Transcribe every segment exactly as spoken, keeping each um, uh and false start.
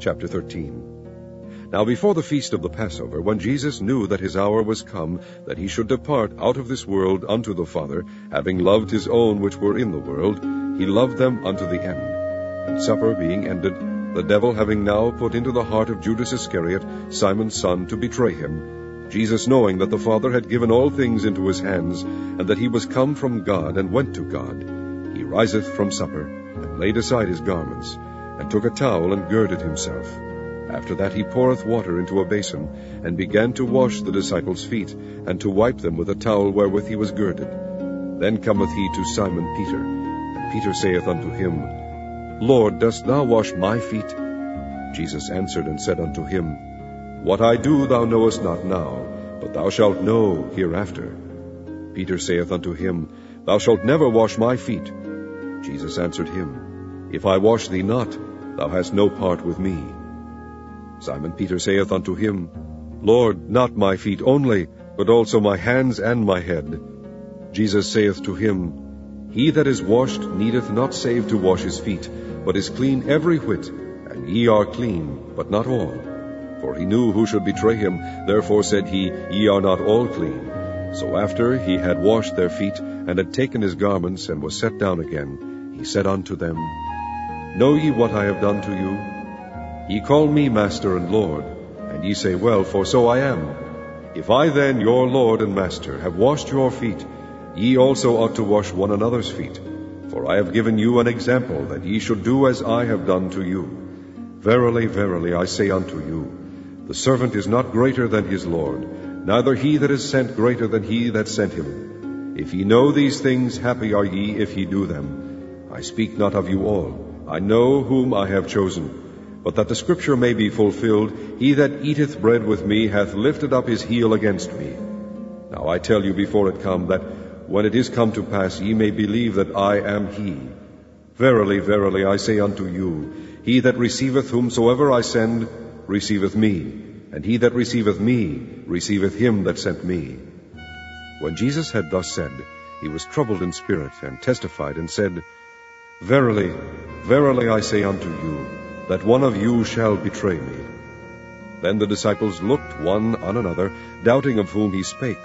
Chapter thirteen. Now before the feast of the Passover, when Jesus knew that his hour was come, that he should depart out of this world unto the Father, having loved his own which were in the world, he loved them unto the end. And supper being ended, the devil having now put into the heart of Judas Iscariot, Simon's son, to betray him, Jesus, knowing that the Father had given all things into his hands, and that he was come from God, and went to God, he riseth from supper, and laid aside his garments, and took a towel, and girded himself. After that he poureth water into a basin, and began to wash the disciples' feet, and to wipe them with a towel wherewith he was girded. Then cometh he to Simon Peter, and Peter saith unto him, Lord, dost thou wash my feet? Jesus answered and said unto him, What I do thou knowest not now, but thou shalt know hereafter. Peter saith unto him, Thou shalt never wash my feet. Jesus answered him, If I wash thee not, thou hast no part with me. Simon Peter saith unto him, Lord, not my feet only, but also my hands and my head. Jesus saith to him, He that is washed needeth not save to wash his feet, but is clean every whit, and ye are clean, but not all. For he knew who should betray him, therefore said he, Ye are not all clean. So after he had washed their feet, and had taken his garments, and was set down again, he said unto them, Know ye what I have done to you? Ye call me Master and Lord, and ye say, Well, for so I am. If I then, your Lord and Master, have washed your feet, ye also ought to wash one another's feet. For I have given you an example, that ye should do as I have done to you. Verily, verily, I say unto you, the servant is not greater than his Lord, neither he that is sent greater than he that sent him. If ye know these things, happy are ye if ye do them. I speak not of you all. I know whom I have chosen. But that the scripture may be fulfilled, He that eateth bread with me hath lifted up his heel against me. Now I tell you before it come, that when it is come to pass, ye may believe that I am he. Verily, verily, I say unto you, he that receiveth whomsoever I send, receiveth me, and he that receiveth me, receiveth him that sent me. When Jesus had thus said, he was troubled in spirit, and testified, and said, Verily, verily, I say unto you, that one of you shall betray me. Then the disciples looked one on another, doubting of whom he spake.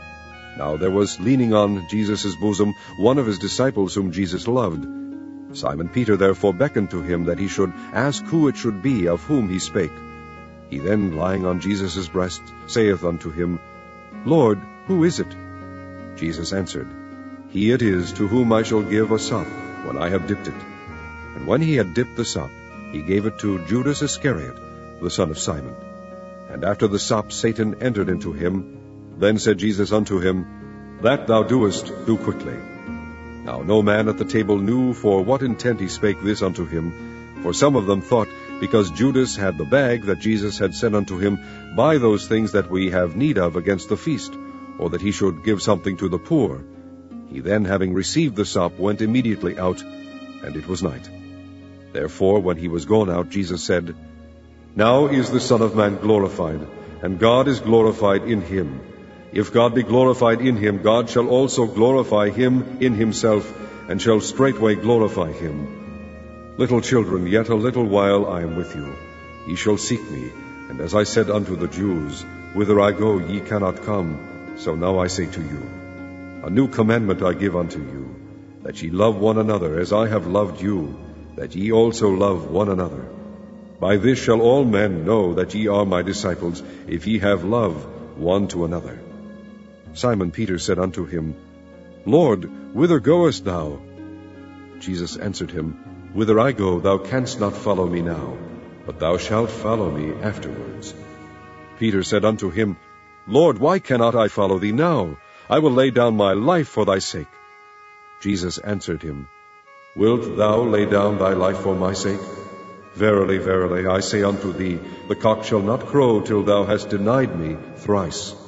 Now there was leaning on Jesus' bosom one of his disciples whom Jesus loved. Simon Peter therefore beckoned to him that he should ask who it should be of whom he spake. He then, lying on Jesus' breast, saith unto him, Lord, who is it? Jesus answered, He it is to whom I shall give a sop, when I have dipped it. And when he had dipped the sop, he gave it to Judas Iscariot, the son of Simon. And after the sop Satan entered into him. Then said Jesus unto him, That thou doest, do quickly. Now no man at the table knew for what intent he spake this unto him. For some of them thought, because Judas had the bag, that Jesus had said unto him, Buy those things that we have need of against the feast, or that he should give something to the poor. He then, having received the sop, went immediately out, and it was night. Therefore, when he was gone out, Jesus said, Now is the Son of Man glorified, and God is glorified in him. If God be glorified in him, God shall also glorify him in himself, and shall straightway glorify him. Little children, yet a little while I am with you. Ye shall seek me, and as I said unto the Jews, Whither I go ye cannot come, so now I say to you. A new commandment I give unto you, that ye love one another as I have loved you, that ye also love one another. By this shall all men know that ye are my disciples, if ye have love one to another. Simon Peter said unto him, Lord, whither goest thou? Jesus answered him, Whither I go, thou canst not follow me now, but thou shalt follow me afterwards. Peter said unto him, Lord, why cannot I follow thee now? I will lay down my life for thy sake. Jesus answered him, Wilt thou lay down thy life for my sake? Verily, verily, I say unto thee, the cock shall not crow till thou hast denied me thrice.